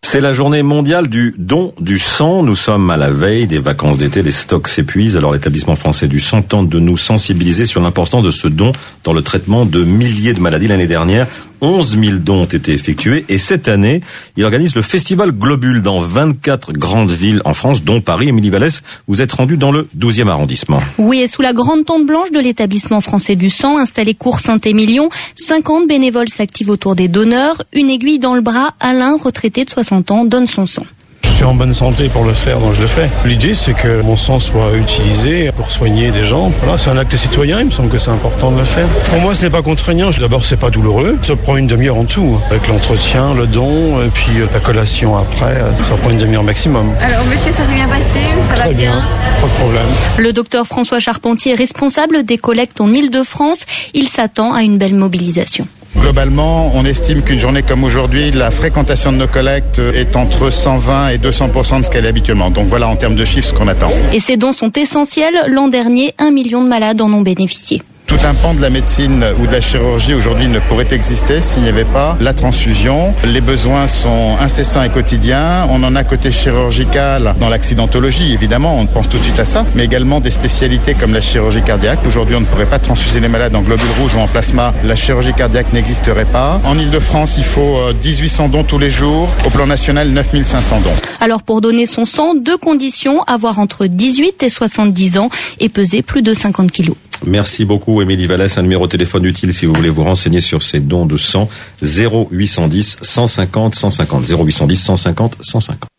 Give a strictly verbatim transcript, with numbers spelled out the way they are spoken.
C'est la journée mondiale du don du sang. Nous sommes à la veille des vacances d'été, les stocks s'épuisent. Alors l'établissement français du sang tente de nous sensibiliser sur l'importance de ce don dans le traitement de milliers de maladies. L'année dernière, onze mille dons ont été effectués et cette année, il organise le festival Globule dans vingt-quatre grandes villes en France, dont Paris. Émilie Vallès, vous êtes rendue dans le douzième arrondissement. Oui, et sous la grande tente blanche de l'établissement français du sang, installé cours Saint-Émilion, cinquante bénévoles s'activent autour des donneurs. Une aiguille dans le bras, Alain, retraité de soixante ans, donne son sang. Je suis en bonne santé pour le faire, donc je le fais. L'idée, c'est que mon sang soit utilisé pour soigner des gens. Voilà, c'est un acte citoyen, il me semble que c'est important de le faire. Pour moi, ce n'est pas contraignant. D'abord, c'est pas douloureux. Ça prend une demi-heure en dessous, avec l'entretien, le don, et puis la collation après. Ça prend une demi-heure maximum. Alors, monsieur, ça s'est bien passé? Ça va bien? Très bien, pas de problème. Le docteur François Charpentier est responsable des collectes en Île-de-France. Il s'attend à une belle mobilisation. Globalement, on estime qu'une journée comme aujourd'hui, la fréquentation de nos collectes est entre cent vingt et deux cents pour cent de ce qu'elle est habituellement. Donc voilà en termes de chiffres ce qu'on attend. Et ces dons sont essentiels. L'an dernier, un million de malades en ont bénéficié. Tout un pan de la médecine ou de la chirurgie aujourd'hui ne pourrait exister s'il n'y avait pas la transfusion. Les besoins sont incessants et quotidiens. On en a côté chirurgical dans l'accidentologie, évidemment, on pense tout de suite à ça, mais également des spécialités comme la chirurgie cardiaque. Aujourd'hui, on ne pourrait pas transfuser les malades en globules rouges ou en plasma. La chirurgie cardiaque n'existerait pas. En Île-de-France, il faut dix-huit cents dons tous les jours. Au plan national, neuf mille cinq cents dons. Alors pour donner son sang, deux conditions, avoir entre dix-huit et soixante-dix ans et peser plus de cinquante kilos. Merci beaucoup Émilie Vallès. Un numéro de téléphone utile si vous voulez vous renseigner sur ces dons de sang, zéro huit cent dix cent cinquante cent cinquante, zéro huit cent dix cent cinquante cent cinquante.